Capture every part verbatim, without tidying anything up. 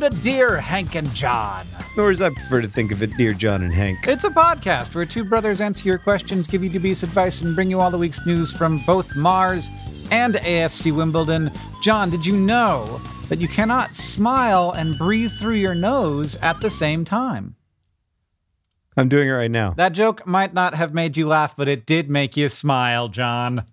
to Dear Hank and John. Or as I prefer to think of it, Dear John and Hank. It's a podcast where two brothers answer your questions, give you dubious advice, and bring you all the week's news from both Mars and A F C Wimbledon. John, did you know that you cannot smile and breathe through your nose at the same time? I'm doing it right now. That joke might not have made you laugh, but it did make you smile, John.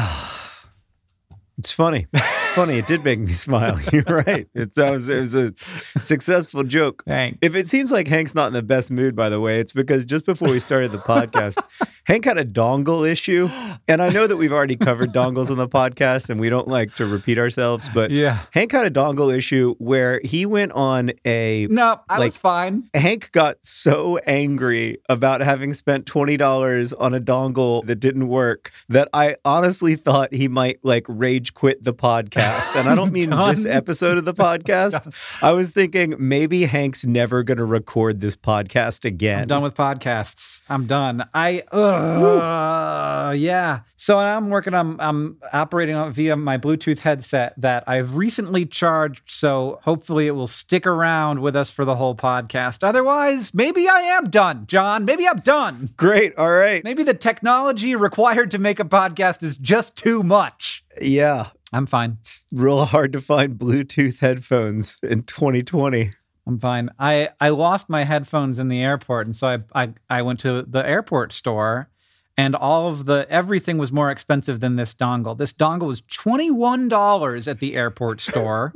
It's funny. It's funny. It did make me smile. You're right. It's, that was, it was a successful joke. Thanks. If it seems like Hank's not in the best mood, by the way, it's because just before we started the podcast, Hank had a dongle issue. And I know that we've already covered dongles on the podcast and we don't like to repeat ourselves, but yeah. Hank had a dongle issue where he went on a... No, I like, was fine. Hank got so angry about having spent twenty dollars on a dongle that didn't work that I honestly thought he might like rage quit the podcast. And I don't mean this episode of the podcast. I was thinking maybe Hank's never going to record this podcast again. I'm done with podcasts. I'm done. I, uh, yeah. So I'm working on, I'm operating on via my Bluetooth headset that I've recently charged. So hopefully it will stick around with us for the whole podcast. Otherwise, maybe I am done, John. Maybe I'm done. Great. All right. Maybe the technology required to make a podcast is just too much. Yeah. I'm fine. It's real hard to find Bluetooth headphones in twenty twenty. I'm fine. I, I lost my headphones in the airport, and so I, I I went to the airport store, and all of the everything was more expensive than this dongle. This dongle was twenty-one dollars at the airport store,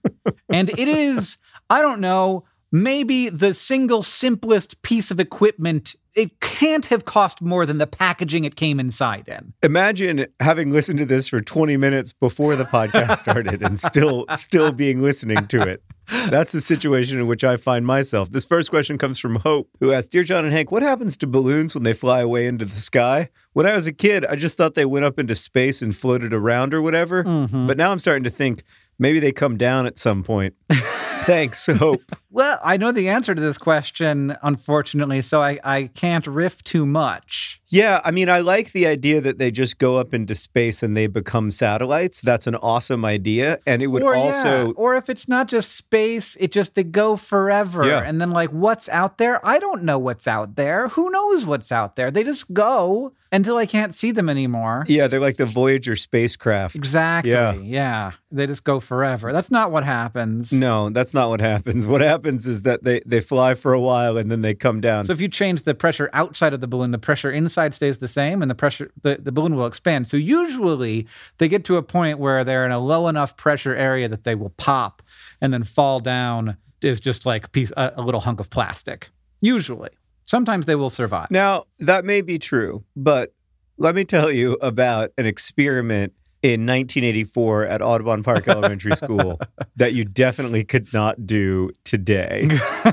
and it is, I don't know, maybe the single simplest piece of equipment. It can't have cost more than the packaging it came inside in. Imagine having listened to this for twenty minutes before the podcast started and still still being listening to it. That's the situation in which I find myself. This first question comes from Hope, who asks, Dear John and Hank, what happens to balloons when they fly away into the sky? When I was a kid, I just thought they went up into space and floated around or whatever. Mm-hmm. But now I'm starting to think maybe they come down at some point. Thanks, Hope. Well, I know the answer to this question, unfortunately, so I, I can't riff too much. Yeah, I mean, I like the idea that they just go up into space and they become satellites. That's an awesome idea. And it would or, also... Yeah. Or if it's not just space, it just, they go forever. Yeah. And then like, what's out there? I don't know what's out there. Who knows what's out there? They just go until I can't see them anymore. Yeah, they're like the Voyager spacecraft. Exactly. Yeah. yeah. They just go forever. That's not what happens. No, that's not what happens. What happens is that they, they fly for a while and then they come down. So if you change the pressure outside of the balloon, the pressure inside stays the same and the pressure the, the balloon will expand. So usually they get to a point where they're in a low enough pressure area that they will pop and then fall down is just like a, piece, a, a little hunk of plastic. Usually. Sometimes they will survive. Now, that may be true, but let me tell you about an experiment in nineteen eighty-four at Audubon Park Elementary School that you definitely could not do today.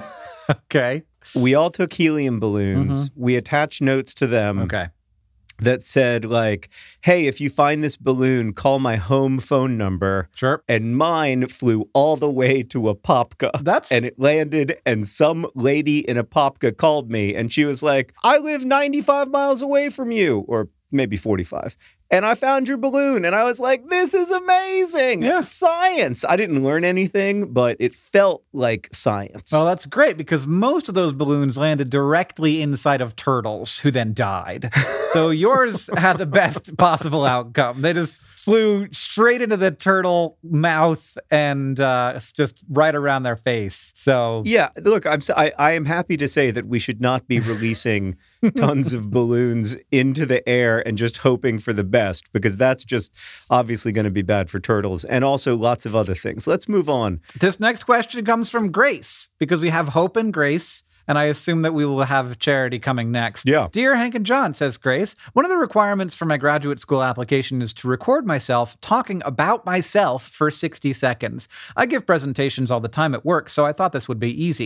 Okay. We all took helium balloons. Mm-hmm. We attached notes to them. Okay. That said, like, hey, if you find this balloon, call my home phone number. Sure. And mine flew all the way to Apopka. That's... And it landed, and some lady in Apopka called me, and she was like, I live ninety-five miles away from you, or maybe forty-five. And I found your balloon. And I was like, this is amazing. Yeah. It's science. I didn't learn anything, but it felt like science. Well, that's great because most of those balloons landed directly inside of turtles who then died. So yours had the best possible outcome. They just flew straight into the turtle mouth and uh, it's just right around their face. So yeah, look, I'm I, I am happy to say that we should not be releasing tons of balloons into the air and just hoping for the best, because that's just obviously going to be bad for turtles and also lots of other things. Let's move on. This next question comes from Grace because we have Hope and Grace. And I assume that we will have Charity coming next. Yeah. Dear Hank and John, says Grace, one of the requirements for my graduate school application is to record myself talking about myself for sixty seconds. I give presentations all the time at work, so I thought this would be easy.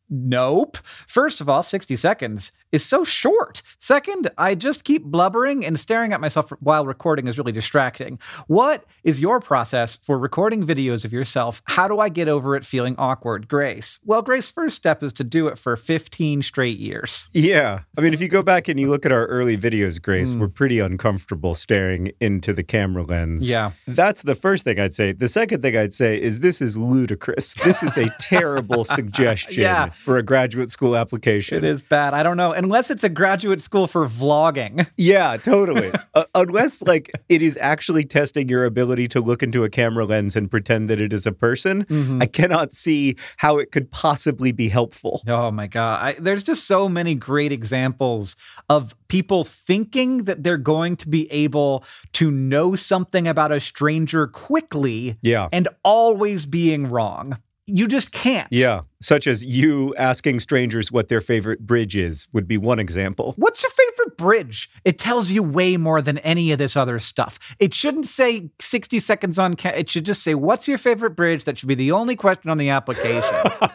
Nope. First of all, sixty seconds is so short. Second, I just keep blubbering and staring at myself while recording is really distracting. What is your process for recording videos of yourself? How do I get over it feeling awkward? Grace. Well, Grace, first step is to do it for fifteen straight years. Yeah. I mean, if you go back and you look at our early videos, Grace, mm. we're pretty uncomfortable staring into the camera lens. Yeah. That's the first thing I'd say. The second thing I'd say is this is ludicrous. This is a terrible suggestion. Yeah. For a graduate school application. It is bad. I don't know. Unless it's a graduate school for vlogging. Yeah, totally. uh, unless, like, it is actually testing your ability to look into a camera lens and pretend that it is a person, mm-hmm. I cannot see how it could possibly be helpful. Oh, my God. I, there's just so many great examples of people thinking that they're going to be able to know something about a stranger quickly yeah. and always being wrong. You just can't. Yeah. Such as you asking strangers what their favorite bridge is would be one example. What's your favorite bridge? It tells you way more than any of this other stuff. It shouldn't say sixty seconds on camera. It should just say, what's your favorite bridge? That should be the only question on the application.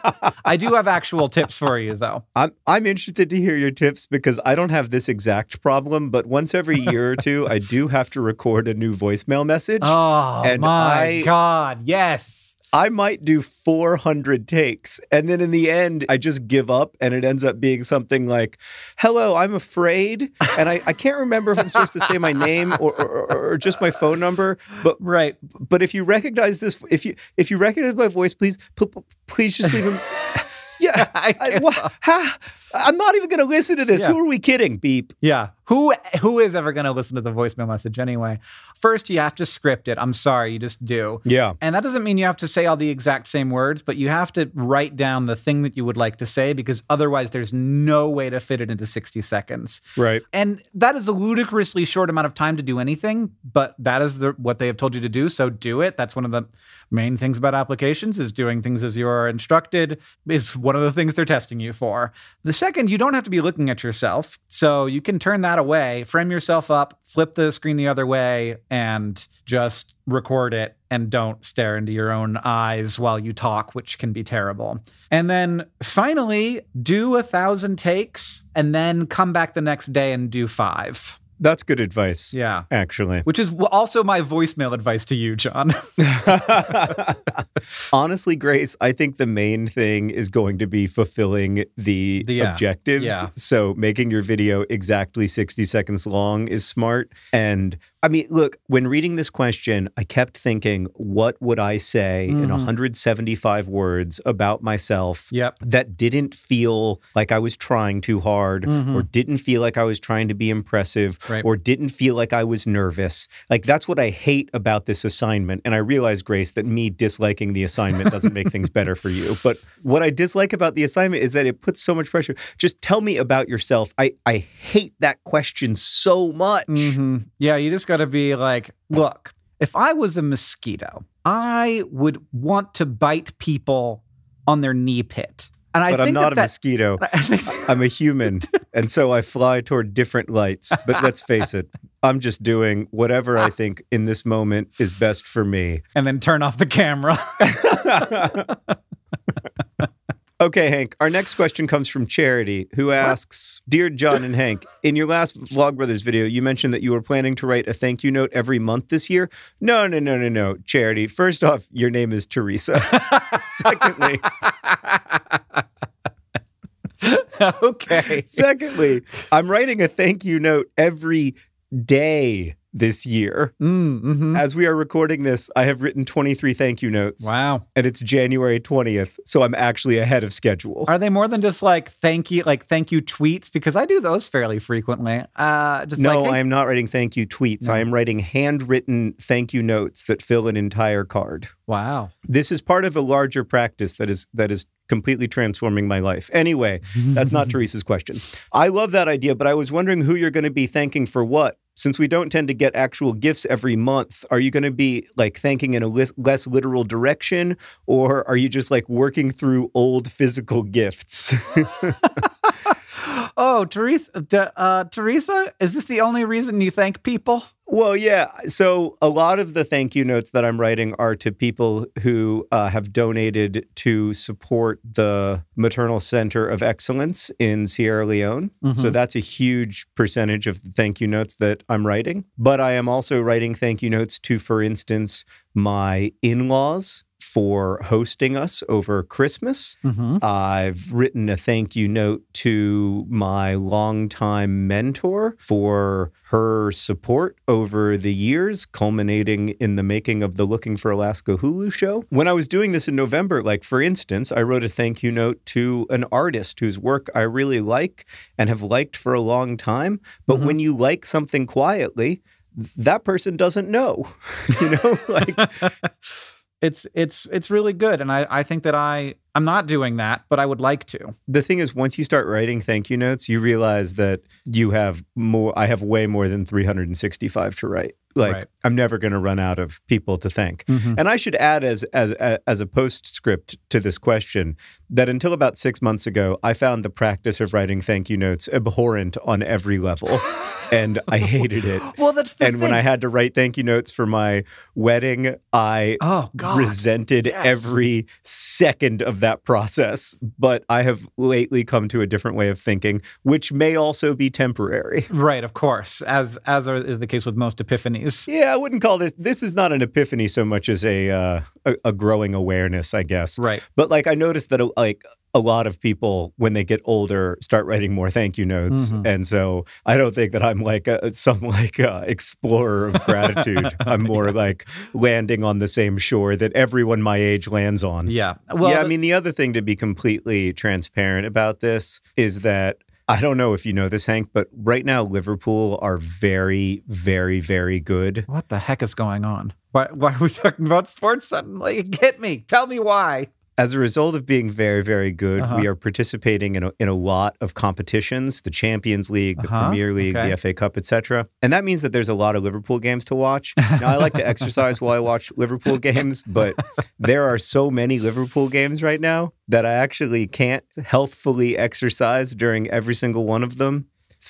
I do have actual tips for you, though. I'm, I'm interested to hear your tips because I don't have this exact problem, but once every year or two, I do have to record a new voicemail message. Oh, and my I, God. Yes. I might do four hundred takes, and then in the end, I just give up, and it ends up being something like, hello, I'm afraid, and I, I can't remember if I'm supposed to say my name or, or, or just my phone number, but right. But if you recognize this, if you if you recognize my voice, please, p- p- please just leave him. Yeah, I, I, what, ha, I'm not even going to listen to this. Yeah. Who are we kidding? Beep. Yeah. Who who is ever going to listen to the voicemail message anyway? First, you have to script it. I'm sorry, you just do. Yeah. And that doesn't mean you have to say all the exact same words, but you have to write down the thing that you would like to say because otherwise there's no way to fit it into sixty seconds. Right. And that is a ludicrously short amount of time to do anything, but that is the, what they have told you to do, so do it. That's one of the main things about applications is doing things as you are instructed is one of the things they're testing you for. The second, you don't have to be looking at yourself, so you can turn that away, frame yourself up, flip the screen the other way, and just record it and don't stare into your own eyes while you talk, which can be terrible. And then finally, do a thousand takes and then come back the next day and do five. That's good advice. Yeah. Actually. Which is also my voicemail advice to you, John. Honestly, Grace, I think the main thing is going to be fulfilling the, the yeah. objectives. Yeah. So making your video exactly sixty seconds long is smart. And I mean, look, when reading this question, I kept thinking, what would I say mm-hmm. in one hundred seventy-five words about myself yep. that didn't feel like I was trying too hard mm-hmm. or didn't feel like I was trying to be impressive right. or didn't feel like I was nervous. Like, that's what I hate about this assignment. And I realize, Grace, that me disliking the assignment doesn't make things better for you. But what I dislike about the assignment is that it puts so much pressure. Just tell me about yourself. I, I hate that question so much. Mm-hmm. Yeah, you just got to be like, look, if I was a mosquito, I would want to bite people on their knee pit. And I but think I'm not that a that, mosquito. I'm a human. And so I fly toward different lights. But let's face it, I'm just doing whatever I think in this moment is best for me. And then turn off the camera. Okay, Hank, our next question comes from Charity, who asks, Dear John and Hank, in your last Vlogbrothers video, you mentioned that you were planning to write a thank you note every month this year. No, no, no, no, no. Charity, first off, your name is Teresa. Secondly... Okay. Secondly, I'm writing a thank you note every day this year. Mm, mm-hmm. As we are recording this, I have written twenty-three thank you notes. Wow. And it's January twentieth, so I'm actually ahead of schedule. Are they more than just like thank you, like thank you tweets? Because I do those fairly frequently. Uh, just no, like, hey- I am not writing thank you tweets. No. I am writing handwritten thank you notes that fill an entire card. Wow. This is part of a larger practice that is that is completely transforming my life. Anyway, that's not Teresa's question. I love that idea, but I was wondering who you're going to be thanking for what. Since we don't tend to get actual gifts every month, are you going to be like thanking in a less, less literal direction, or are you just like working through old physical gifts? Oh, Teresa, d- uh, Teresa, is this the only reason you thank people? Well, yeah. So a lot of the thank you notes that I'm writing are to people who uh, have donated to support the Maternal Center of Excellence in Sierra Leone. Mm-hmm. So that's a huge percentage of the thank you notes that I'm writing. But I am also writing thank you notes to, for instance, my in-laws for hosting us over Christmas. Mm-hmm. I've written a thank you note to my longtime mentor for her support over the years, culminating in the making of the Looking for Alaska Hulu show. When I was doing this in November, like for instance, I wrote a thank you note to an artist whose work I really like and have liked for a long time. But mm-hmm. when you like something quietly, that person doesn't know, you know, like... It's it's it's really good. And I, I think that I, I'm not doing that, but I would like to. The thing is, once you start writing thank you notes, you realize that you have more, I have way more than three hundred sixty-five to write. Like, right. I'm never going to run out of people to thank. Mm-hmm. And I should add as, as as a postscript to this question that until about six months ago, I found the practice of writing thank you notes abhorrent on every level. And I hated it. Well, that's the and thing. when I had to write thank you notes for my wedding, I oh, God. resented yes. every second of that process. But I have lately come to a different way of thinking, which may also be temporary. Right, of course, as as are, is the case with most epiphanies. Yeah, I wouldn't call this, this is not an epiphany so much as a, uh, a, a growing awareness, I guess. Right. But like, I noticed that like a lot of people, when they get older, start writing more thank you notes. Mm-hmm. And so I don't think that I'm like a, some like uh, explorer of gratitude. I'm more yeah. like landing on the same shore that everyone my age lands on. Yeah. Well, yeah, I mean, the other thing to be completely transparent about this is that I don't know if you know this, Hank, but right now Liverpool are very, very, very good. What the heck is going on? Why, why are we talking about sports suddenly? Get me. Tell me why. As a result of being very, very good, uh-huh. we are participating in a, in a lot of competitions, the Champions League, the uh-huh. Premier League, okay. the F A Cup, et cetera. And that means that there's a lot of Liverpool games to watch. Now, I like to exercise while I watch Liverpool games, but there are so many Liverpool games right now that I actually can't healthfully exercise during every single one of them.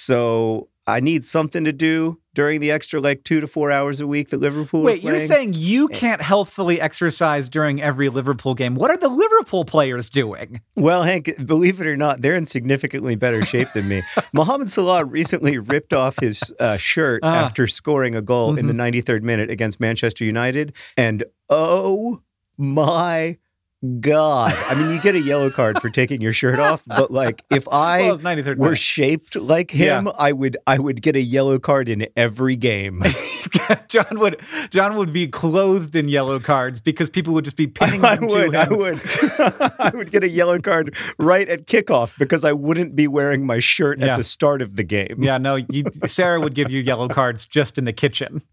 So I need something to do during the extra like two to four hours a week that Liverpool Wait, you're saying you can't healthfully exercise during every Liverpool game. What are the Liverpool players doing? Well, Hank, believe it or not, they're in significantly better shape than me. Mohamed Salah recently ripped off his uh, shirt ah. after scoring a goal mm-hmm. in the ninety-third minute against Manchester United. And oh my God. I mean, you get a yellow card for taking your shirt off, but like if I well, were minute. shaped like him, yeah. I would I would get a yellow card in every game. John would John would be clothed in yellow cards because people would just be pinning I them would, to him. I would. I would get a yellow card right at kickoff because I wouldn't be wearing my shirt yeah. at the start of the game. Yeah, no, you, Sarah would give you yellow cards just in the kitchen.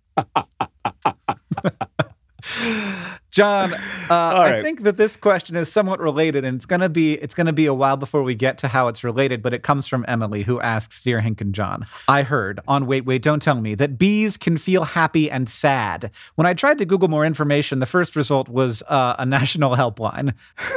John, uh, right. I think that this question is somewhat related, and it's gonna be it's gonna be a while before we get to how it's related. But it comes from Emily, who asks, "Dear Hank and John, I heard on Wait Wait Don't Tell Me that bees can feel happy and sad. When I tried to Google more information, the first result was uh, a national helpline."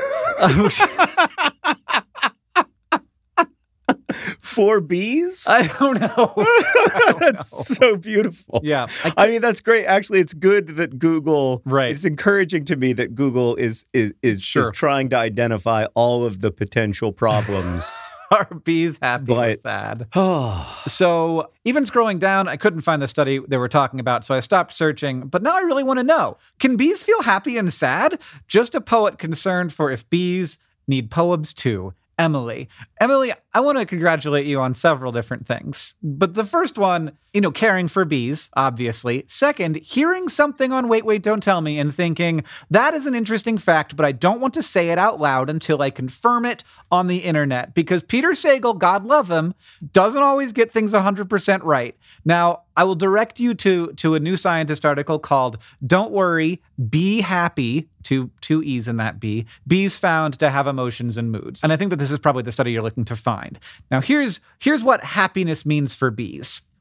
For bees? I don't know. I don't that's know. So beautiful. Yeah. I, I mean, that's great. Actually, it's good that Google, right. It's encouraging to me that Google is is is, sure. is trying to identify all of the potential problems. Are bees happy but, or sad? So even scrolling down, I couldn't find the study they were talking about, so I stopped searching. But now I really want to know, can bees feel happy and sad? Just a poet concerned for if bees need poems too. Emily. Emily, I want to congratulate you on several different things. But the first one, you know, caring for bees, obviously. Second, hearing something on Wait, Wait, Don't Tell Me and thinking, that is an interesting fact, but I don't want to say it out loud until I confirm it on the internet. Because Peter Sagal, God love him, doesn't always get things one hundred percent right. Now, I will direct you to, to a New Scientist article called Don't Worry, Be Happy, two, two E's in that B, bees found to have emotions and moods. And I think that this is probably the study you're looking to find. Now, here's, here's what happiness means for bees.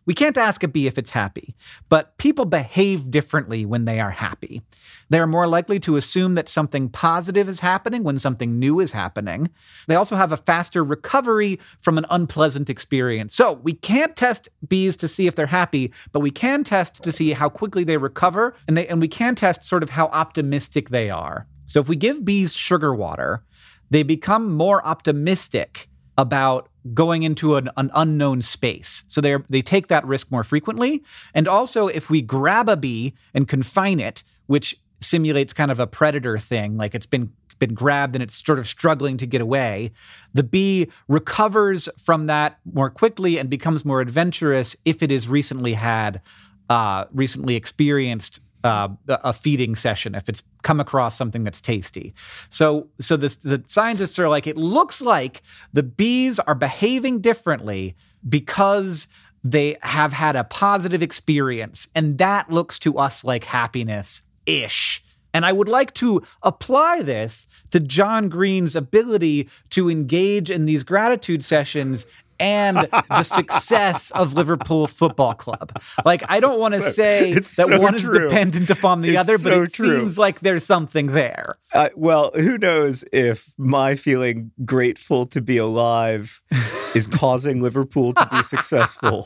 We can't ask a bee if it's happy, but people behave differently when they are happy. They are more likely to assume that something positive is happening when something new is happening. They also have a faster recovery from an unpleasant experience. So we can't test bees to see if they're happy, but we can test to see how quickly they recover, and they and we can test sort of how optimistic they are. So if we give bees sugar water, they become more optimistic about going into an, an unknown space. So they they take that risk more frequently. And also, if we grab a bee and confine it, which simulates kind of a predator thing, like it's been been grabbed and it's sort of struggling to get away, the bee recovers from that more quickly and becomes more adventurous if it has recently had, uh, recently experienced uh, a feeding session, if it's come across something that's tasty. So, so the, the scientists are like, it looks like the bees are behaving differently because they have had a positive experience, and that looks to us like happiness-ish. And I would like to apply this to John Green's ability to engage in these gratitude sessions and the success of Liverpool Football Club. Like, I don't want to so, say that so one true. is dependent upon the it's other, but so it true. seems like there's something there. Uh, well, who knows if my feeling grateful to be alive is causing Liverpool to be successful.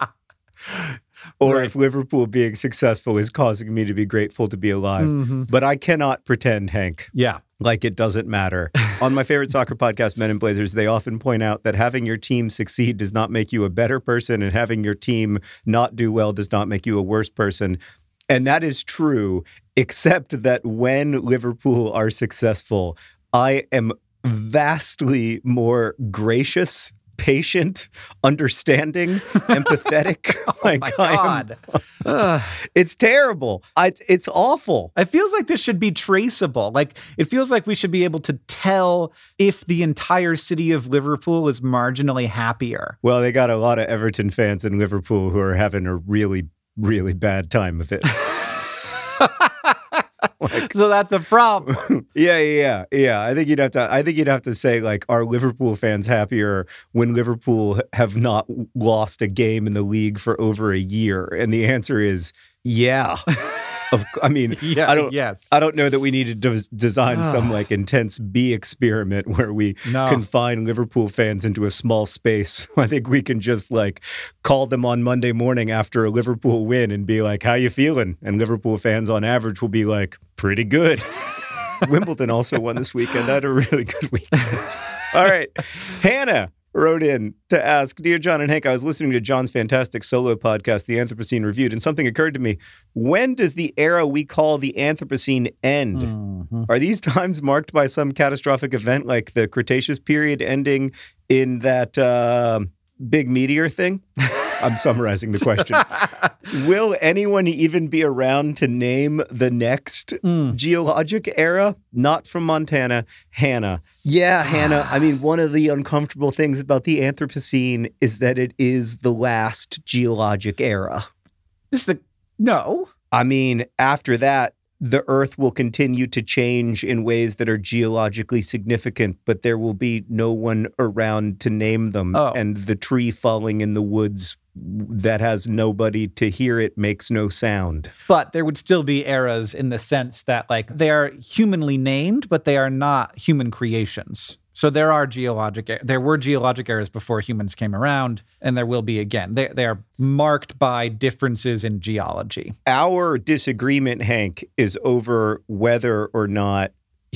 Or right. if Liverpool being successful is causing me to be grateful to be alive. Mm-hmm. But I cannot pretend, Hank. Yeah. Like it doesn't matter. On my favorite soccer podcast, Men in Blazers, they often point out that having your team succeed does not make you a better person, and having your team not do well does not make you a worse person. And that is true, except that when Liverpool are successful, I am vastly more gracious, patient, understanding, empathetic. Oh like my God. Am, it's terrible. I, it's, it's awful. It feels like this should be traceable. Like, it feels like we should be able to tell if the entire city of Liverpool is marginally happier. Well, they got a lot of Everton fans in Liverpool who are having a really, really bad time with it. Like, so that's a problem. yeah, yeah, yeah. I think you'd have to. I think you'd have to say, like, are Liverpool fans happier when Liverpool have not lost a game in the league for over a year? And the answer is yeah. Of, I mean, yeah, I don't. Yes. I don't know that we need to de- design some like intense bee experiment where we no. confine Liverpool fans into a small space. I think we can just like call them on Monday morning after a Liverpool win and be like, "How you feeling?" And Liverpool fans, on average, will be like, "Pretty good." Wimbledon also won this weekend. I had a really good weekend. All right, Hannah wrote in to ask, Dear John and Hank, I was listening to John's fantastic solo podcast, The Anthropocene Reviewed, and something occurred to me. When does the era we call the Anthropocene end? Mm-hmm. Are these times marked by some catastrophic event like the Cretaceous period ending in that uh, big meteor thing? I'm summarizing the question. Will anyone even be around to name the next mm. geologic era? Not from Montana, Hannah. Yeah, Hannah. I mean, one of the uncomfortable things about the Anthropocene is that it is the last geologic era. Just the no. I mean, after that, the Earth will continue to change in ways that are geologically significant, but there will be no one around to name them. Oh. And the tree falling in the woods that has nobody to hear it makes no sound. But there would still be eras in the sense that, like, they are humanly named, but they are not human creations. So there are geologic, there were geologic eras before humans came around, and there will be again. They, they are marked by differences in geology. Our disagreement, Hank, is over whether or not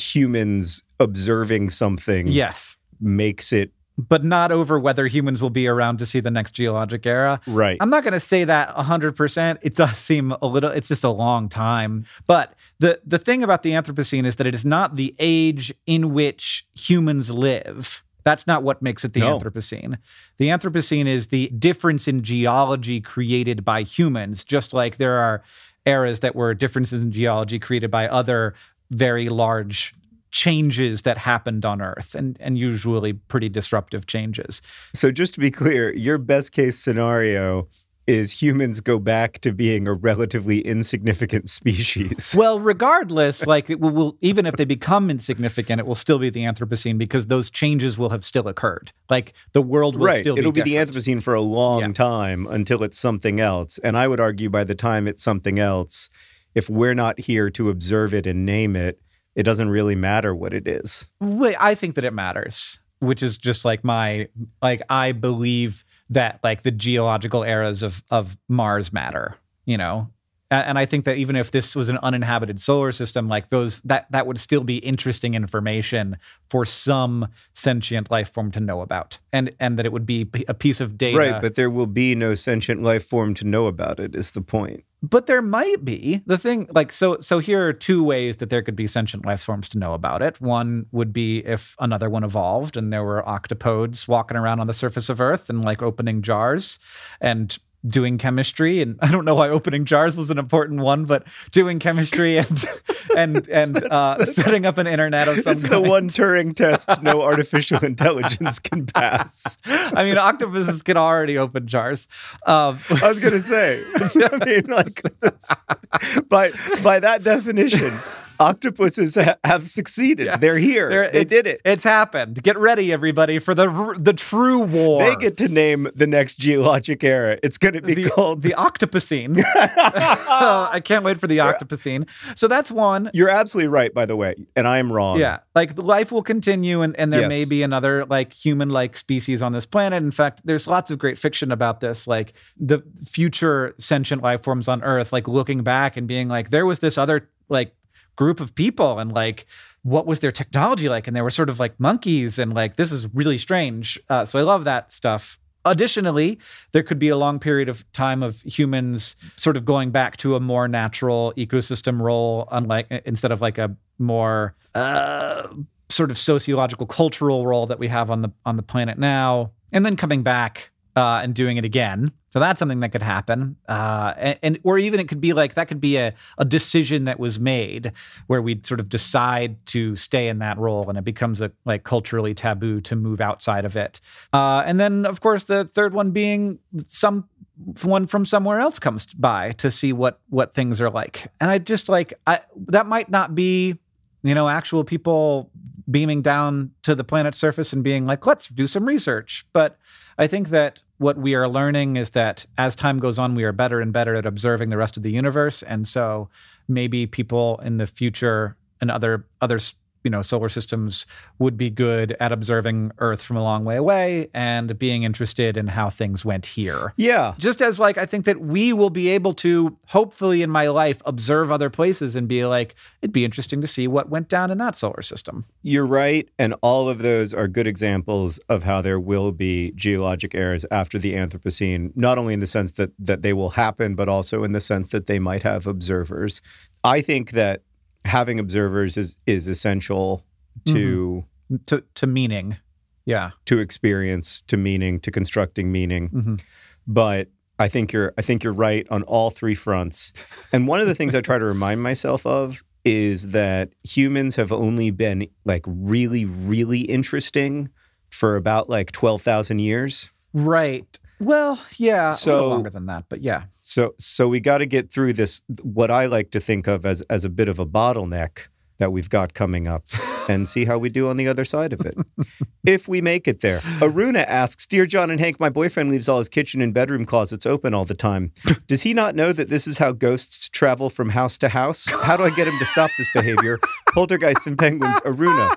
humans observing something yes. makes it. But not over whether humans will be around to see the next geologic era. Right. I'm not going to say that one hundred percent. It does seem a little, it's just a long time. But the, the thing about the Anthropocene is that it is not the age in which humans live. That's not what makes it the no. Anthropocene. The Anthropocene is the difference in geology created by humans, just like there are eras that were differences in geology created by other very large changes that happened on Earth, and, and usually pretty disruptive changes. So just to be clear, your best case scenario is humans go back to being a relatively insignificant species. Well, regardless, like it will, will, even if they become insignificant, it will still be the Anthropocene because those changes will have still occurred. Like the world will right. still be It'll be different. the Anthropocene for a long Yeah. time until it's something else. And I would argue by the time it's something else, if we're not here to observe it and name it, it doesn't really matter what it is. Wait, I think that it matters, which is just like my, like, I believe that like the geological eras of, of Mars matter, you know? And, and I think that even if this was an uninhabited solar system, like those, that, that would still be interesting information for some sentient life form to know about. And, and that it would be a piece of data. Right, but there will be no sentient life form to know about it is the point. But there might be. The thing, like, so so here are two ways that there could be sentient life forms to know about it. One would be if another one evolved and there were octopodes walking around on the surface of Earth and, like, opening jars and doing chemistry. And I don't know why opening jars was an important one, but doing chemistry and and and that's, uh, that's, setting up an internet of some It's kind. the one Turing test no artificial intelligence can pass. I mean, octopuses can already open jars. Um, I was going to say, I mean, like, by by that definition, octopuses ha- have succeeded. Yeah. They're here. There- they it's- did it. It's happened. Get ready, everybody, for the the true war. They get to name the next geologic era. It's going to be the, called the Octopocene. Uh, I can't wait for the Octopocene. So that's one. You're absolutely right, by the way, and I am wrong. Yeah, like the life will continue, and, and there Yes. may be another like human-like species on this planet. In fact, there's lots of great fiction about this, like the future sentient life forms on Earth, like looking back and being like, there was this other like group of people, and like, what was their technology like? And they were sort of like monkeys, and like, this is really strange. Uh, so I love that stuff. Additionally, there could be a long period of time of humans sort of going back to a more natural ecosystem role, unlike instead of like a more uh, sort of sociological, cultural role that we have on the on the planet now, and then coming back uh, and doing it again. So that's something that could happen, uh, and, and or even it could be like that could be a, a decision that was made where we sort of decide to stay in that role, and it becomes a like culturally taboo to move outside of it. Uh, and then, of course, the third one being some one from somewhere else comes by to see what what things are like. And I just like I that might not be, you know, actual people beaming down to the planet's surface and being like, let's do some research. But I think that what we are learning is that as time goes on, we are better and better at observing the rest of the universe. And so maybe people in the future and other other you know, solar systems would be good at observing Earth from a long way away and being interested in how things went here. Yeah. Just as like, I think that we will be able to, hopefully in my life, observe other places and be like, it'd be interesting to see what went down in that solar system. You're right. And all of those are good examples of how there will be geologic eras after the Anthropocene, not only in the sense that, that they will happen, but also in the sense that they might have observers. I think that having observers is, is essential to, mm-hmm. to to meaning. Yeah. To experience, to meaning, to constructing meaning. Mm-hmm. But I think you're I think you're right on all three fronts. And one of the things I try to remind myself of is that humans have only been like really, really interesting for about like twelve thousand years. Right. Well, yeah, so, a little longer than that, but yeah. So so we got to get through this, what I like to think of as, as a bit of a bottleneck that we've got coming up, and see how we do on the other side of it. If we make it there. Aruna asks, Dear John and Hank, my boyfriend leaves all his kitchen and bedroom closets open all the time. Does he not know that this is how ghosts travel from house to house? How do I get him to stop this behavior? Poltergeists and penguins, Aruna.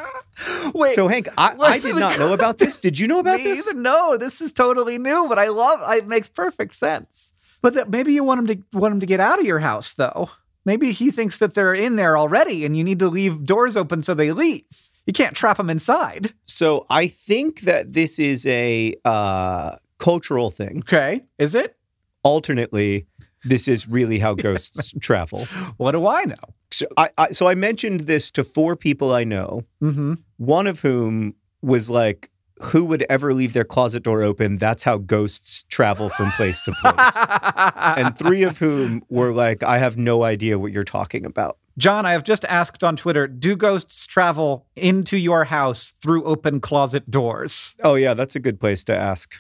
Wait, so Hank, I, I did not know about this. Did you know about me this? Either. No, this is totally new, but I love it. Makes perfect sense. But that maybe you want him to want him to get out of your house, though. Maybe he thinks that they're in there already and you need to leave doors open so they leave. You can't trap them inside. So I think that this is a uh, cultural thing. Okay. Is it? Alternately, this is really how ghosts travel. What do I know? So I, I so I mentioned this to four people I know, mm-hmm. one of whom was like, who would ever leave their closet door open? That's how ghosts travel from place to place. And three of whom were like, I have no idea what you're talking about. John, I have just asked on Twitter, do ghosts travel into your house through open closet doors? Oh, yeah, that's a good place to ask.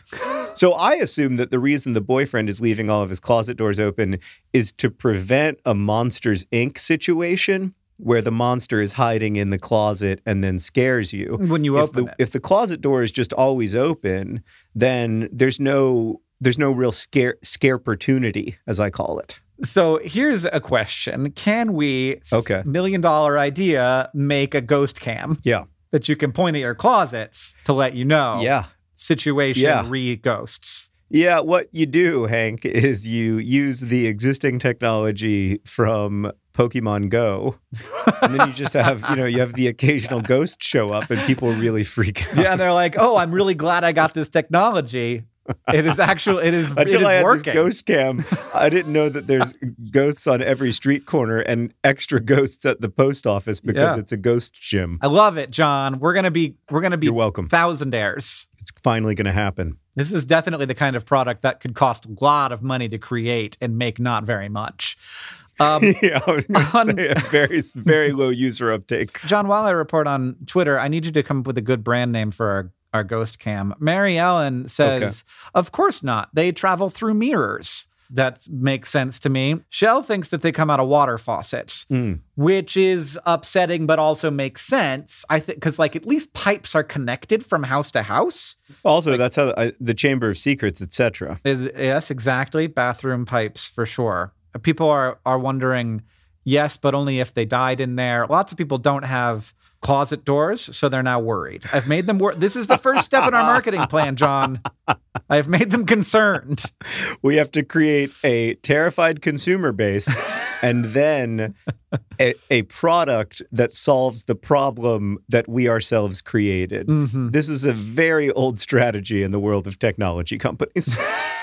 So I assume that the reason the boyfriend is leaving all of his closet doors open is to prevent a Monsters, Incorporated situation where the monster is hiding in the closet and then scares you. When you if open the, it. If the closet door is just always open, then there's no there's no real scare scare-portunity, as I call it. So here's a question. Can we, Okay. million dollar idea, make a ghost cam Yeah. that you can point at your closets to let you know? Yeah. Situation Yeah. re-ghosts. Yeah, what you do, Hank, is you use the existing technology from Pokemon Go, and then you just have, you know, you have the occasional ghost show up, and people really freak out. Yeah, and they're like, oh, I'm really glad I got this technology. It is actually, it is, it Until is I had working. this ghost cam, I didn't know that there's ghosts on every street corner and extra ghosts at the post office because Yeah. it's a ghost gym. I love it, John. We're gonna be, we're gonna be You're welcome. thousandaires. It's finally going to happen. This is definitely the kind of product that could cost a lot of money to create and make not very much. Um, Yeah, I was going on- to say a very, very low user uptake. John, while I report on Twitter, I need you to come up with a good brand name for our, our ghost cam. Mary Ellen says, Okay. of course not. They travel through mirrors. That makes sense to me. Shell thinks that they come out of water faucets, Mm. which is upsetting, but also makes sense. I think because like at least pipes are connected from house to house. Also, that's how I, the Chamber of Secrets, et cetera. Uh, Yes, exactly. Bathroom pipes for sure. People are are wondering, yes, but only if they died in there. Lots of people don't have closet doors, so they're now worried. I've made them work. This is the first step in our marketing plan, John. I've made them concerned. We have to create a terrified consumer base and then a, a product that solves the problem that we ourselves created. Mhm. This is a very old strategy in the world of technology companies.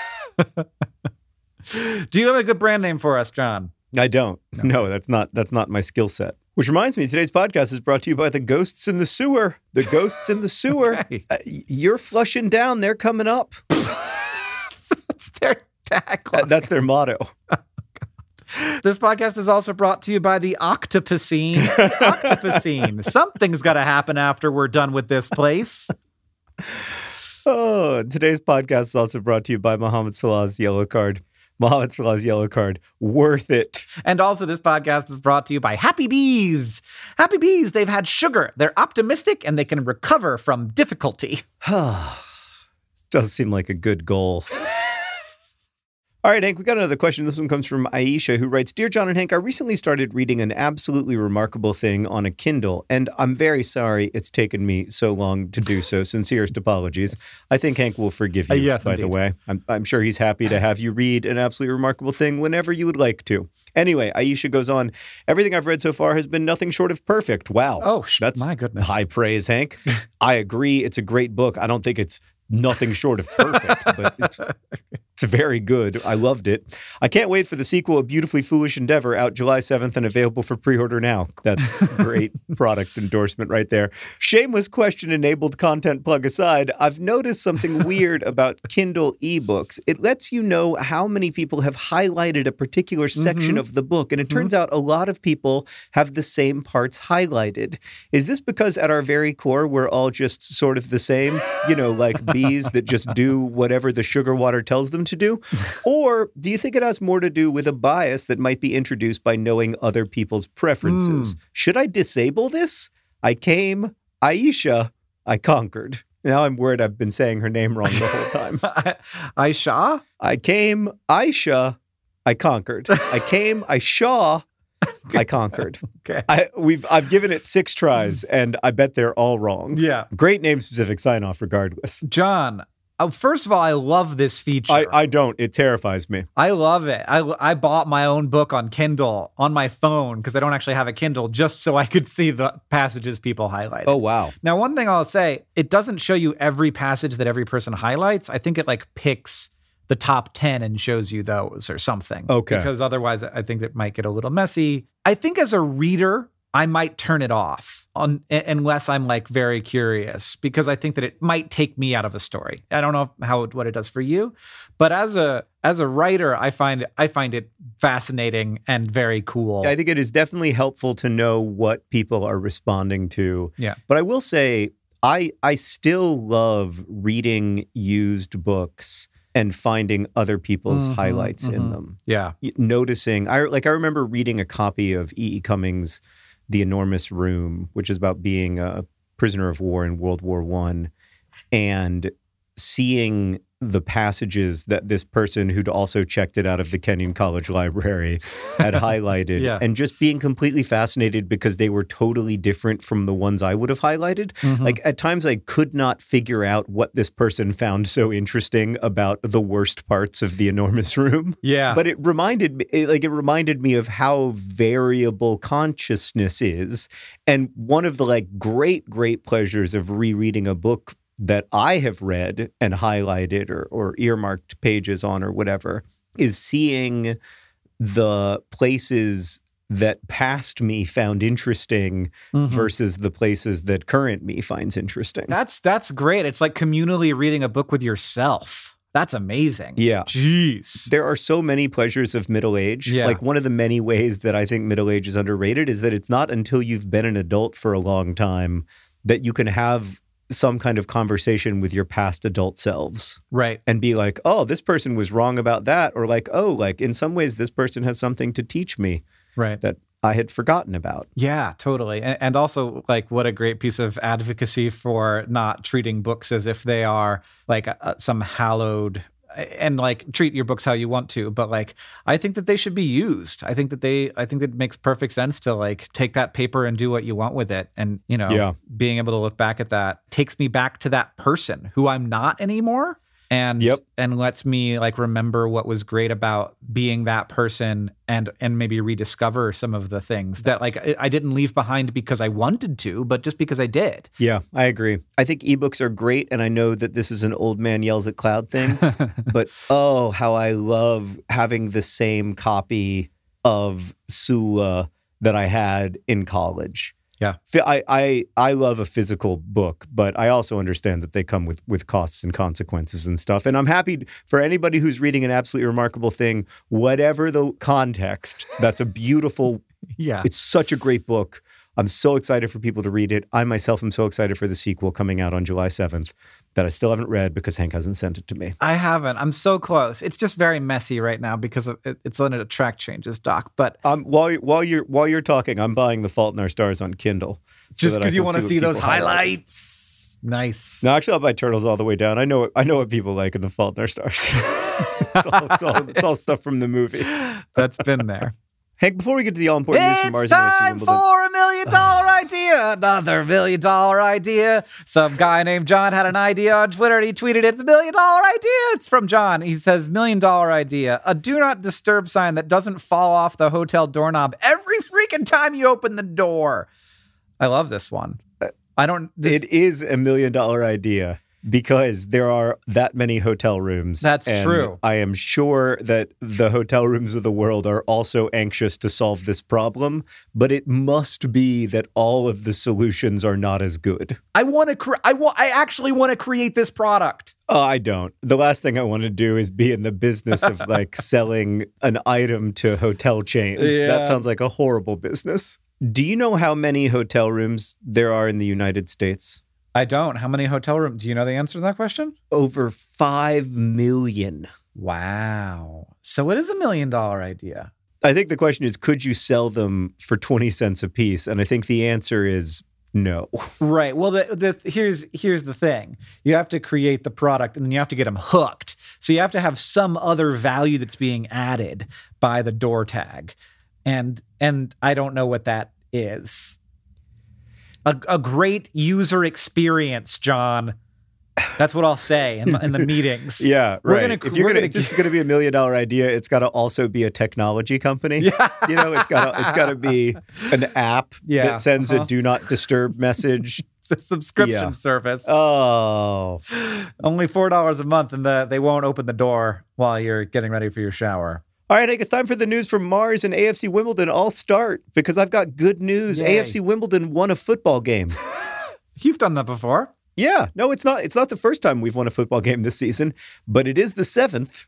Do you have a good brand name for us, John? I don't. No, no that's not that's not my skill set. Which reminds me, today's podcast is brought to you by the Ghosts in the Sewer. The Ghosts in the Sewer. Okay. Uh, you're flushing down, they're coming up. That's their tagline. Uh, that's their motto. This podcast is also brought to you by the Octopusine. The Octopusine. Something's got to happen after we're done with this place. Oh, today's podcast is also brought to you by Mohammed Salah's Yellow Card. Mohammed Salah's Yellow Card. Worth it. And also, this podcast is brought to you by Happy Bees. Happy Bees, they've had sugar. They're optimistic and they can recover from difficulty. Does seem like a good goal. All right, Hank, we got another question. This one comes from Aisha, who writes, Dear John and Hank, I recently started reading an absolutely remarkable thing on a Kindle, and I'm very sorry it's taken me so long to do so. Sincerest apologies. I think Hank will forgive you, Uh, yes, by indeed. the way. I'm, I'm sure he's happy to have you read an absolutely remarkable thing whenever you would like to. Anyway, Aisha goes on, everything I've read so far has been nothing short of perfect. Wow. Oh, sh- That's my goodness. high praise, Hank. I agree. It's a great book. I don't think it's nothing short of perfect, but it's, it's very good. I loved it. I can't wait for the sequel, A Beautifully Foolish Endeavor, out July seventh and available for pre-order now. That's great product endorsement right there. Shameless question-enabled content plug aside, I've noticed something weird about Kindle ebooks. It lets you know how many people have highlighted a particular section Mhm. of the book, and it turns out a lot of people have the same parts highlighted. Is this because at our very core, we're all just sort of the same, you know, like bees that just do whatever the sugar water tells them to do? Or do you think it has more to do with a bias that might be introduced by knowing other people's preferences? Should I disable this? I came, Aisha, I conquered. Now I'm worried I've been saying her name wrong the whole time. Aisha? I came, Aisha, I conquered. I came, I saw, I conquered. Okay. I we've I've given it six tries, and I bet they're all wrong. Yeah. Great name specific sign off, regardless. John, oh, first of all, I love this feature. I, I don't. It terrifies me. I love it. I, I bought my own book on Kindle on my phone because I don't actually have a Kindle just so I could see the passages people highlighted. Oh wow. Now, one thing I'll say, it doesn't show you every passage that every person highlights. I think it like picks the top ten and shows you those or something. Okay. Because otherwise I think it might get a little messy. I think as a reader, I might turn it off on unless I'm like very curious, because I think that it might take me out of a story. I don't know how what it does for you, but as a as a writer, I find I find it fascinating and very cool. I think it is definitely helpful to know what people are responding to. Yeah. But I will say, I I still love reading used books and finding other people's Mhm, highlights in mhm. them. Yeah. Y- Noticing, I like I remember reading a copy of E. E. Cummings' The Enormous Room, which is about being a prisoner of war in World War One, and seeing the passages that this person who'd also checked it out of the Kenyon College Library had highlighted, Yeah. and just being completely fascinated because they were totally different from the ones I would have highlighted. Mhm. Like at times I could not figure out what this person found so interesting about the worst parts of The Enormous Room. Yeah. But it reminded me, it- like it reminded me of how variable consciousness is. And one of the like great, great pleasures of rereading a book that I have read and highlighted or, or earmarked pages on or whatever is seeing the places that past me found interesting Mhm. versus the places that current me finds interesting. That's that's great. It's like communally reading a book with yourself. That's amazing. Yeah. Jeez. There are so many pleasures of middle age. Yeah. Like one of the many ways that I think middle age is underrated is that it's not until you've been an adult for a long time that you can have some kind of conversation with your past adult selves Right. and be like, oh, this person was wrong about that. Or like, oh, like in some ways, this person has something to teach me Right. that I had forgotten about. Yeah, totally. And, and also, like, what a great piece of advocacy for not treating books as if they are like uh, some hallowed, and like treat your books how you want to. But like, I think that they should be used. I think that they, I think that it makes perfect sense to like take that paper and do what you want with it. And, you know, Yeah. being able to look back at that takes me back to that person who I'm not anymore. And Yep. and lets me like remember what was great about being that person, and and maybe rediscover some of the things that like I I didn't leave behind because I wanted to, but just because I did. Yeah, I agree. I think ebooks are great. And I know that this is an old man yells at cloud thing, but oh, how I love having the same copy of Sula that I had in college. Yeah. I, I, I love a physical book, but I also understand that they come with, with costs and consequences and stuff. And I'm happy for anybody who's reading an absolutely remarkable thing, whatever the context, that's a beautiful, Yeah. it's such a great book. I'm so excited for people to read it. I myself am so excited for the sequel coming out on July seventh that I still haven't read because Hank hasn't sent it to me. I haven't. I'm so close. It's just very messy right now because of, it, it's on a track changes, Doc. But Um, while while you're while you're talking, I'm buying The Fault in Our Stars on Kindle. so just that I because you can want to what see those people highlight. highlights. Nice. No, actually, I'll buy Turtles all the way down. I know what I know what people like in The Fault in Our Stars. it's, all, it's, all, it's all stuff from the movie. That's been there. Hank, before we get to the all important news from Mars It's and A F C time Wimbledon, for a million dollar idea. Another million dollar idea. Some guy named John had an idea on Twitter and he tweeted, it's a million dollar idea. It's from John. He says, million dollar idea. A do not disturb sign that doesn't fall off the hotel doorknob every freaking time you open the door. I love this one. I don't. This, it is a million dollar idea because there are that many hotel rooms. That's and true. I am sure that the hotel rooms of the world are also anxious to solve this problem, but it must be that all of the solutions are not as good. I want to. Cre- I want. I actually want to create this product. Oh, I don't. The last thing I want to do is be in the business of like selling an item to hotel chains. Yeah. That sounds like a horrible business. Do you know how many hotel rooms there are in the United States? I don't. How many hotel rooms? Do you know the answer to that question? Over five million. Wow. So it is a million dollar idea. I think the question is, could you sell them for twenty cents a piece? And I think the answer is no. Right. Well, the, the here's here's the thing. You have to create the product and then you have to get them hooked. So you have to have some other value that's being added by the door tag. And and I don't know what that is. A, a great user experience, John. That's what I'll say in, in the meetings. Yeah, We're right. gonna- if you're we're gonna, gonna- if this is going to be a million dollar idea, it's got to also be a technology company. Yeah. You know, it's got to it's got to be an app Yeah, that sends uh-huh. a do not disturb message. It's a subscription Yeah. service. Oh, Only four dollars a month, and the, they won't open the door while you're getting ready for your shower. all right, Hank, it's time for the news from Mars and A F C Wimbledon. I'll start because I've got good news. Yay. A F C Wimbledon won a football game. You've done that before. Yeah, no, it's not. It's not the first time we've won a football game this season, but it is the seventh.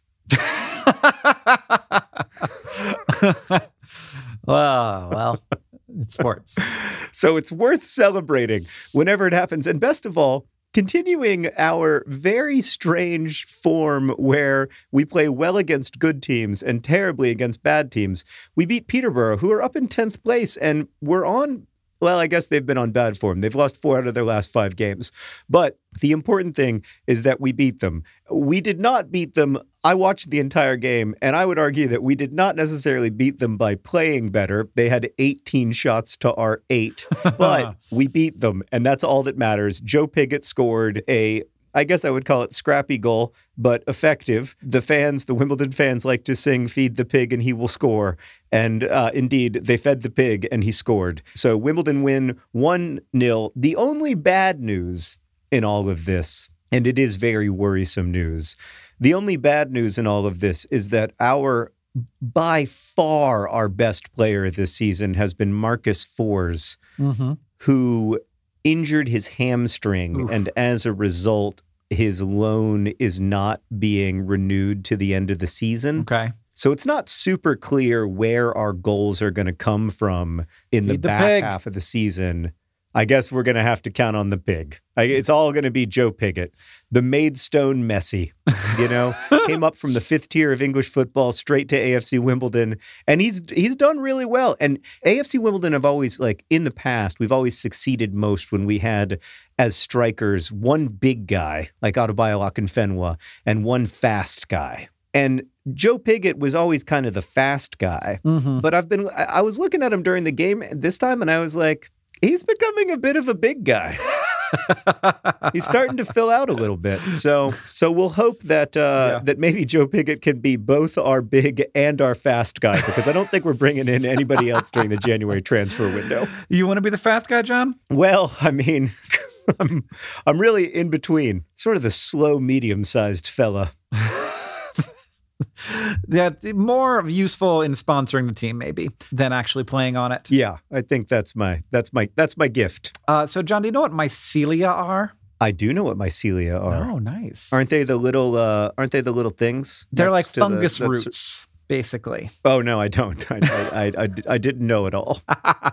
well, well, it's sports. So it's worth celebrating whenever it happens. And best of all, continuing our very strange form where we play well against good teams and terribly against bad teams. We beat Peterborough, who are up in tenth place, and we're on, well, I guess they've been on bad form. They've lost four out of their last five games. But the important thing is that we beat them. We did not beat them. I watched the entire game, and I would argue that we did not necessarily beat them by playing better. They had eighteen shots to our eight, but we beat them, and that's all that matters. Joe Pigott scored a, I guess I would call it scrappy goal, but effective. The fans, the Wimbledon fans like to sing, "Feed the pig and he will score." And uh, indeed, they fed the pig and he scored. So Wimbledon win one nil. The only bad news in all of this, and it is very worrisome news, the only bad news in all of this is that our, by far, our best player this season has been Marcus Fors, mm-hmm. who injured his hamstring. Oof. And as a result, his loan is not being renewed to the end of the season. Okay. So it's not super clear where our goals are going to come from in Feed the the back pig. half of the season. I guess we're going to have to count on the pig. I, it's all going to be Joe Pigott, the Maidstone Messi, you know, came up from the fifth tier of English football straight to A F C Wimbledon. And he's he's done really well. And A F C Wimbledon have always, like, in the past, we've always succeeded most when we had as strikers one big guy like Adebayo Akinfenwa and one fast guy. And Joe Pigott was always kind of the fast guy. Mm-hmm. But I've been I, I was looking at him during the game this time, and I was like, he's becoming a bit of a big guy. He's starting to fill out a little bit. So so we'll hope that uh, yeah. that maybe Joe Pigott can be both our big and our fast guy, because I don't think we're bringing in anybody else during the January transfer window. You want to be the fast guy, John? Well, I mean, I'm, I'm really in between. Sort of the slow, medium-sized fella. Yeah, more useful in sponsoring the team, maybe, than actually playing on it. Yeah, I think that's my that's my that's my gift. Uh, so, John, do you know what mycelia are? I do know what mycelia are. Oh, nice. Aren't they the little? Uh, aren't they the little things? They're like fungus the, roots, basically. Oh no, I don't. I I, I, I, I didn't know at all.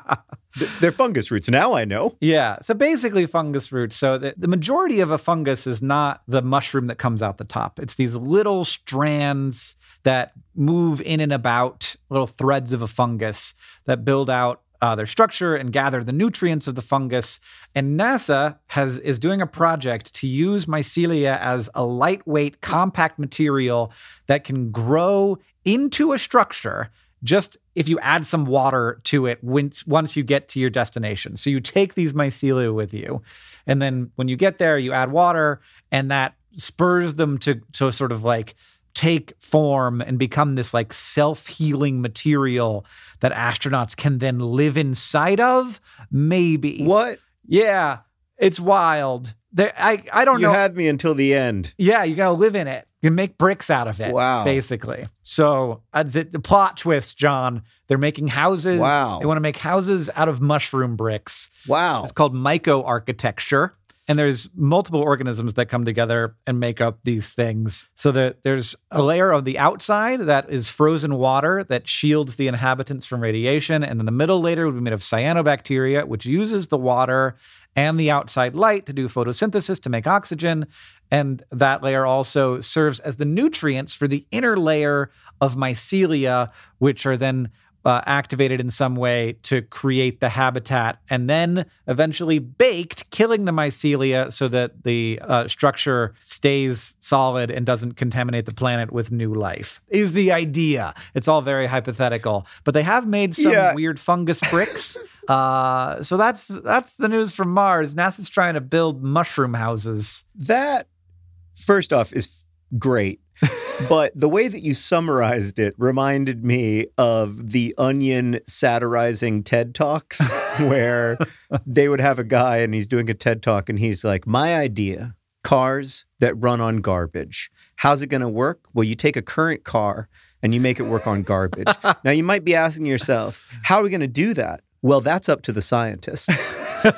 They're fungus roots. Now I know. Yeah. So basically fungus roots. So the, the majority of a fungus is not the mushroom that comes out the top. It's these little strands that move in and about, little threads of a fungus that build out uh, their structure and gather the nutrients of the fungus. And NASA has is doing a project to use mycelia as a lightweight, compact material that can grow into a structure just if you add some water to it once, once you get to your destination. So you take these mycelia with you, and then when you get there, you add water, and that spurs them to, to sort of like take form and become this like self-healing material that astronauts can then live inside of, maybe. What? Yeah, it's wild. There, I, I don't you know. You had me until the end. Yeah, you got to live in it. You make bricks out of it. Wow. Basically. So uh, the plot twist, John, they're making houses. Wow. They want to make houses out of mushroom bricks. Wow. It's called myco-architecture. And there's multiple organisms that come together and make up these things. So that there's a layer of the outside that is frozen water that shields the inhabitants from radiation. And then the middle layer would be made of cyanobacteria, which uses the water and the outside light to do photosynthesis to make oxygen. And that layer also serves as the nutrients for the inner layer of mycelia, which are then uh, activated in some way to create the habitat and then eventually baked, killing the mycelia so that the uh, structure stays solid and doesn't contaminate the planet with new life, is the idea. It's all very hypothetical, but they have made some yeah. weird fungus bricks. Uh, so that's that's the news from Mars. NASA's trying to build mushroom houses. That, first off, is great. But the way that you summarized it reminded me of the Onion satirizing TED Talks, where they would have a guy and he's doing a TED Talk and he's like, my idea, cars that run on garbage. How's it going to work? Well, you take a current car and you make it work on garbage. Now, you might be asking yourself, how are we going to do that? Well, that's up to the scientists.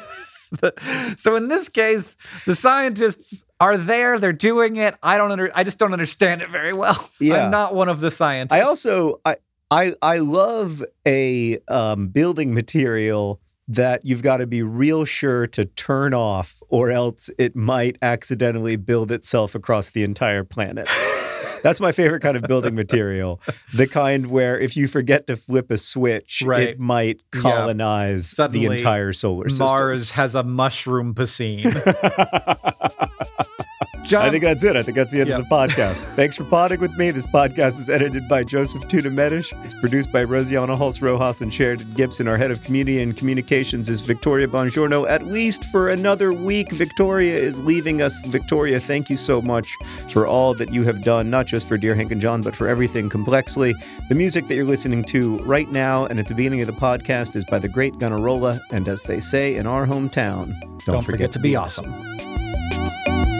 So in this case, the scientists are there. They're doing it. I don't under, I just don't understand it very well. Yeah. I'm not one of the scientists. I also, I, I, I love a um, building material that you've got to be real sure to turn off, or else it might accidentally build itself across the entire planet. That's my favorite kind of building material. The kind where if you forget to flip a switch, right. it might colonize yeah. Suddenly, the entire solar system. Mars has a mushroom piscine. John, I think that's it. I think that's the end yep. of the podcast. Thanks for podding with me. This podcast is edited by Joseph Tuna Medish. It's produced by Rosianna Hulse Rojas and Sheridan Gibson. Our head of community and communications is Victoria Bongiorno. At least for another week, Victoria is leaving us. Victoria, thank you so much for all that you have done, not just for Dear Hank and John, but for everything complexly. The music that you're listening to right now and at the beginning of the podcast is by the great Gunnarolla. And as they say in our hometown, don't, don't forget, forget to be awesome. awesome.